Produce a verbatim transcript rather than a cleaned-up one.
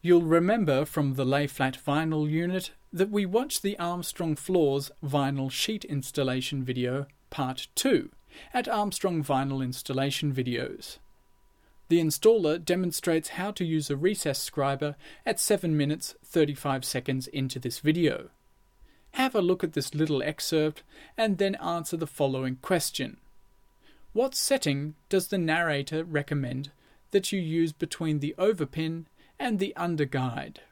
You'll remember from the lay flat vinyl unit that we watched the Armstrong Floors vinyl sheet installation video part two at Armstrong Vinyl Installation Videos. The installer demonstrates how to use a recess scriber at seven minutes thirty-five seconds into this video. Have a look at this little excerpt and then answer the following question. What setting does the narrator recommend that you use between the overpin and the underguide?